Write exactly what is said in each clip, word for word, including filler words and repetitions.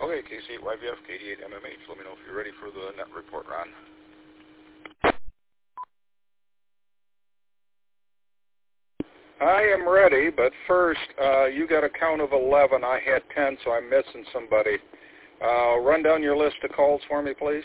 Okay, K C eight Y V F, K D eight M M H. Let me know if you're ready for the net report, Ron. I am ready, but first, uh, you got a count of eleven. I had ten, so I'm missing somebody. Uh, run down your list of calls for me, please.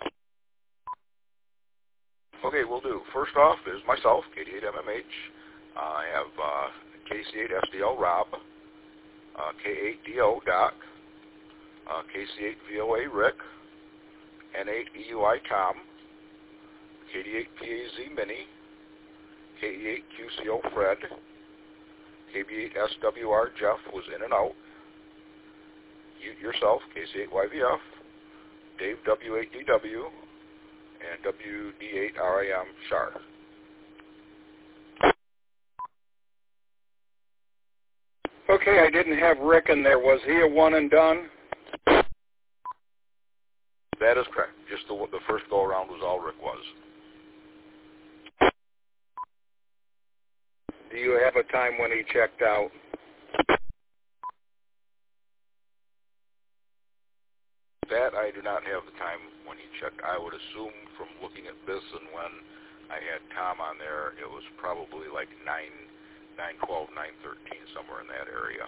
Okay, we'll do. First off is myself, K D eight M M H. Uh, I have uh, K C eight S D L Rob, uh, K eight D O Doc, uh, K C eight V O A Rick, N eight E U I Tom, K D eight P A Z Mini, K E eight Q C O Fred, K B eight S W R Jeff was in and out, you yourself, K C eight Y V F, Dave W eight D W, and W D eight R I M Char. Okay, I didn't have Rick in there. Was he a one and done? That is correct. Just the, the first go-around was all Rick was. Do you have a time when he checked out? That I do not have the time when he checked. I would assume from looking at this and when I had Tom on there, it was probably like nine, nine twelve, nine thirteen, somewhere in that area.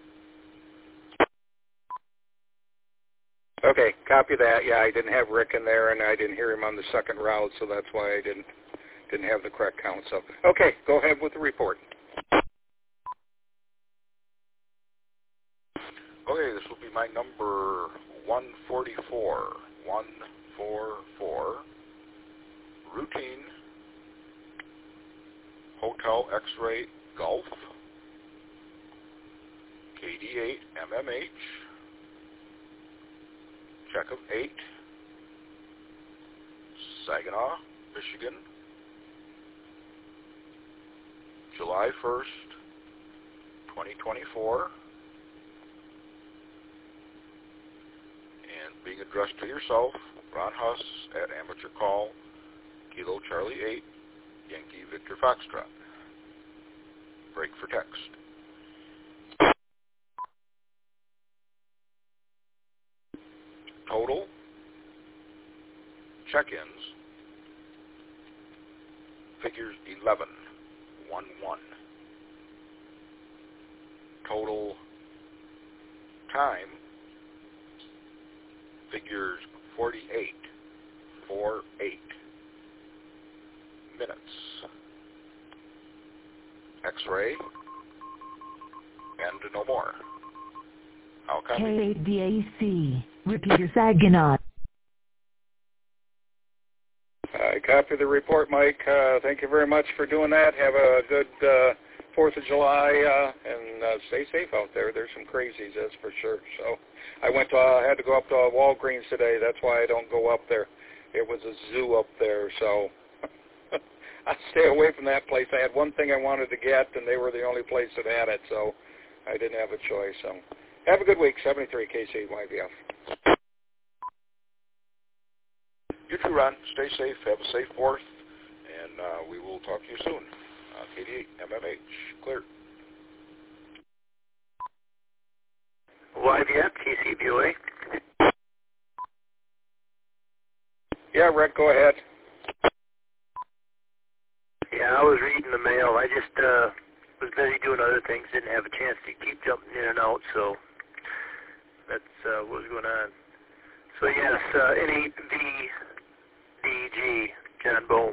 Okay, copy that. Yeah, I didn't have Rick in there, and I didn't hear him on the second route, so that's why I didn't didn't have the correct count. So, okay, go ahead with the report. Okay, this will be my number one forty-four. one forty-four. Routine. Hotel X-Ray Golf. K D eight M M H. Check of eight. Saginaw, Michigan. July first, twenty twenty-four. And being addressed to yourself, Ron Huss at Amateur Call, Kilo Charlie eight, Yankee Victor Foxtrot. Break for text. Total check-ins, figures eleven, one one. Total time, figures forty-eight, forty-eight. Minutes. X-ray, and no more. How come? K eight D A C, repeater Saginaw. I copy the report, Mike. Uh, thank you very much for doing that. Have a good uh, fourth of July, uh, and uh, stay safe out there. There's some crazies, that's for sure. So I went to, uh, had to go up to Walgreens today. That's why I don't go up there. It was a zoo up there, so I stay away from that place. I had one thing I wanted to get, and they were the only place that had it, so I didn't have a choice. So have a good week. seventy-three K C Y V F. You too, Ron. Stay safe. Have a safe fourth, and uh, we will talk to you soon. Uh, K D eight M M H, clear. Y V F, K C B O A. Yeah, Rick, go ahead. Yeah, I was reading the mail. I just uh, was busy doing other things. Didn't have a chance to keep jumping in and out, so that's uh, what was going on. So yes, uh, N eight V D G, John Bohm.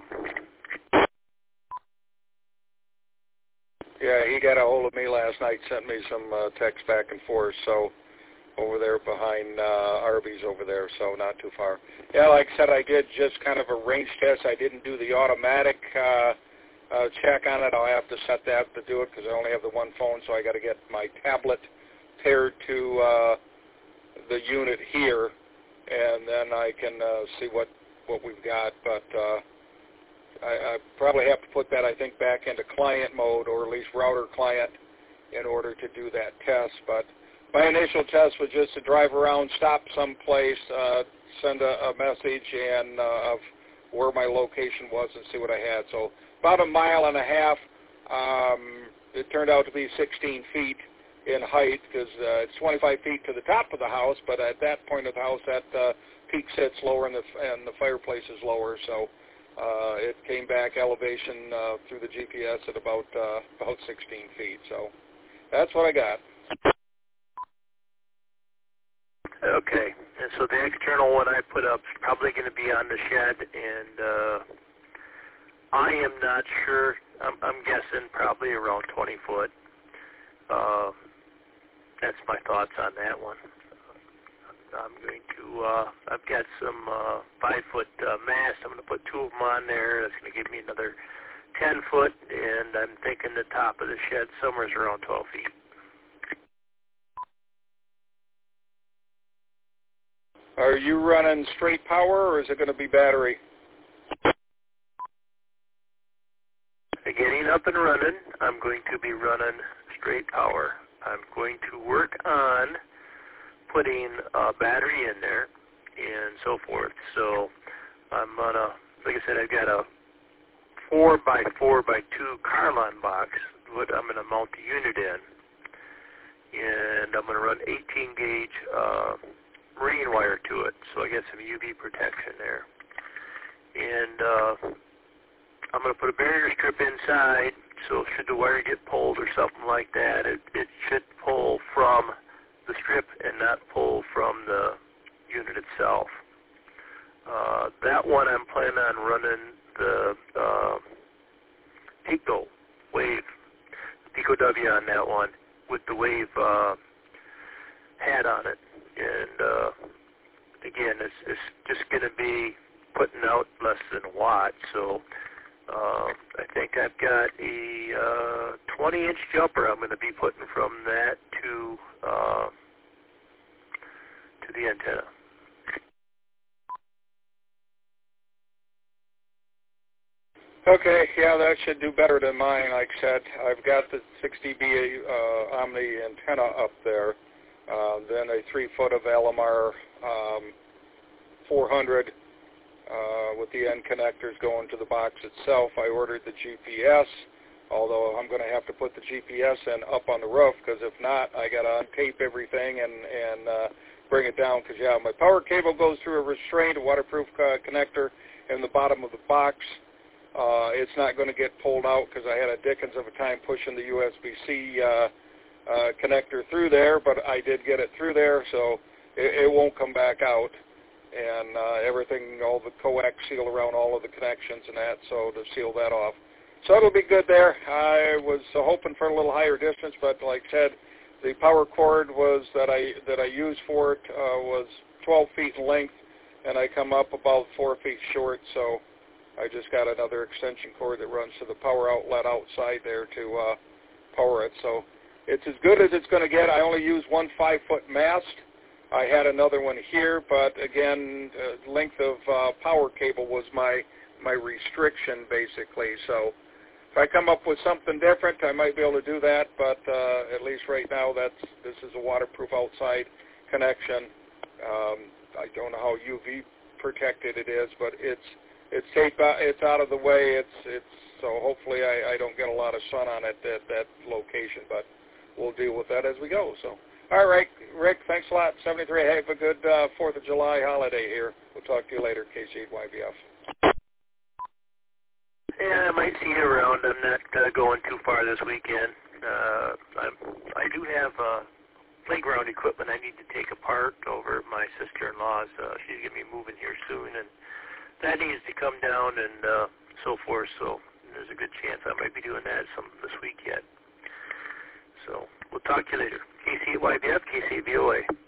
Yeah, he got a hold of me last night, sent me some uh, text back and forth, so over there behind uh, Arby's over there, so not too far. Yeah, like I said, I did just kind of a range test. I didn't do the automatic uh, uh, check on it. I'll have to set that to do it because I only have the one phone, so I got to get my tablet paired to uh, the unit here, and then I can uh, see what, what we've got. But uh, I, I probably have to put that, I think, back into client mode, or at least router client, in order to do that test. But my initial test was just to drive around, stop someplace, uh, send a, a message and uh, of where my location was and see what I had. So about a mile and a half. Um, it turned out to be sixteen feet, in height because uh, it's twenty-five feet to the top of the house, but at that point of the house, that uh, peak sits lower and the, and the fireplace is lower, so uh, it came back elevation uh, through the G P S at about uh, about sixteen feet. So that's what I got. Okay, and so the external one I put up is probably going to be on the shed, and uh, I am not sure. I'm, I'm guessing probably around twenty foot. Uh, that's my thoughts on that one. I'm going to, uh, I've got some uh, five foot uh, mast. I'm going to put two of them on there. That's going to give me another ten foot, and I'm thinking the top of the shed somewhere is around twelve feet. Are you running straight power, or is it going to be battery? Getting up and running, I'm going to be running straight power. I'm going to work on putting a battery in there and so forth. So I'm gonna, like I said, I've got a four by four by two Carlon box. What I'm gonna mount the unit in, and I'm gonna run eighteen gauge uh, marine wire to it. So I get some U V protection there, and uh, I'm going to put a barrier strip inside, so should the wire get pulled or something like that, it, it should pull from the strip and not pull from the unit itself. Uh, that one I'm planning on running the uh, Pico Wave, Pico W on that one with the Wave uh, hat on it. And uh, again, it's, it's just going to be putting out less than a watt, so Uh, I think I've got a uh, twenty inch jumper I'm going to be putting from that to uh, to the antenna. Okay, yeah, that should do better than mine. Like I said, I've got the six D B uh, Omni antenna up there, uh, then a three foot of L M R um, four hundred. Uh, with the end connectors going to the box itself. I ordered the G P S, although I'm going to have to put the G P S in up on the roof, because if not, I got to untape everything and, and uh, bring it down, because, yeah, my power cable goes through a restraint, a waterproof uh, connector in the bottom of the box. Uh, it's not going to get pulled out, because I had a dickens of a time pushing the U S B C uh, uh, connector through there, but I did get it through there, so it, it won't come back out. And uh, everything, all the coax seal around all of the connections and that, so to seal that off. So it'll be good there. I was uh, hoping for a little higher distance, but like I said, the power cord was that I that I used for it uh, was twelve feet in length, and I come up about four feet short, so I just got another extension cord that runs to the power outlet outside there to uh, power it. So it's as good as it's going to get. I only use one five-foot mast. I had another one here, but again, uh, length of uh, power cable was my my restriction basically. So if I come up with something different, I might be able to do that. But uh, at least right now, that's this is a waterproof outside connection. Um, I don't know how U V protected it is, but it's it's tape out, it's out of the way. It's it's so hopefully I, I don't get a lot of sun on it at that location, but we'll deal with that as we go. So. All right, Rick, thanks a lot. seventy-three, have a good uh, fourth of July holiday here. We'll talk to you later, K C eight Y B F. Yeah, I might see you around. I'm not uh, going too far this weekend. Uh, I'm, I do have uh, playground equipment I need to take apart over at my sister-in-law's. Uh, she's going to be moving here soon, and that needs to come down and uh, so forth. So there's a good chance I might be doing that some this week yet. So we'll talk to you later. K C eight Y B F, K C eight V O A.